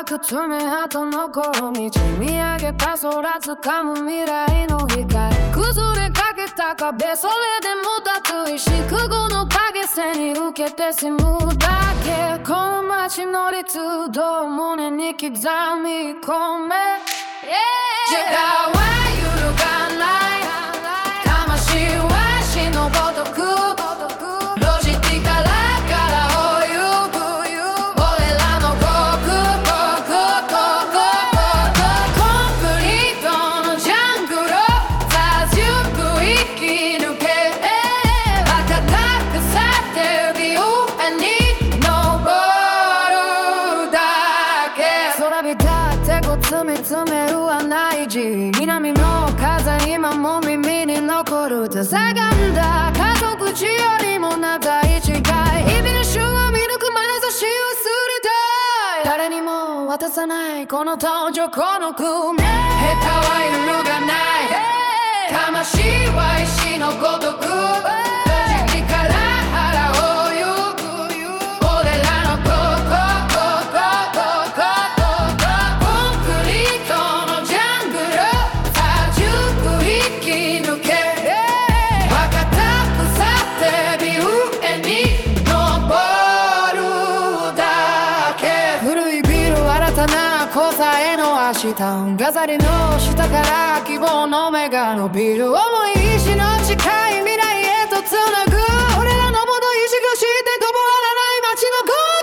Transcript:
く爪痕残る道見上げた空掴む未来の光崩れかけた壁それでも脱衣し覚悟の影背に受けて済むだけこの街の律動胸に刻み込め、時間は揺るがない魂は死のごとくロジティカラからをゆく俺らのコンクリートのジャングルさじゅく生き抜け赤くさってる上に登るだけ空びたってこつみつめるはない字南の風今も耳に残るたさがんだ家族地よりも長い違い日々の週を見抜く眼差し忘れたい誰にも渡さないこの登場この組下手は揺るがない魂は石のごとくロジから腹をゆく俺らのコンクリートのジャングルさじゅく生き抜け若たくさってビ上に登るだけ古いビル新たな交差への明日飾りの下から希望の目が伸びる重い石の近い未来へとつなぐ俺らのもの意識して止まらない街の声